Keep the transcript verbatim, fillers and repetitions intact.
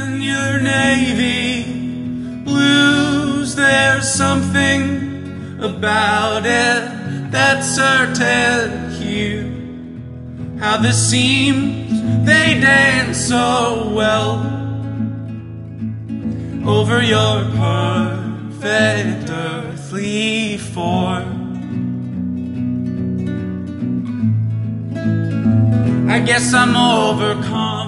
in your navy blues, there's something about it that's certain hue. How the seams, they dance so well over your perfect earthly form. I guess I'm overcome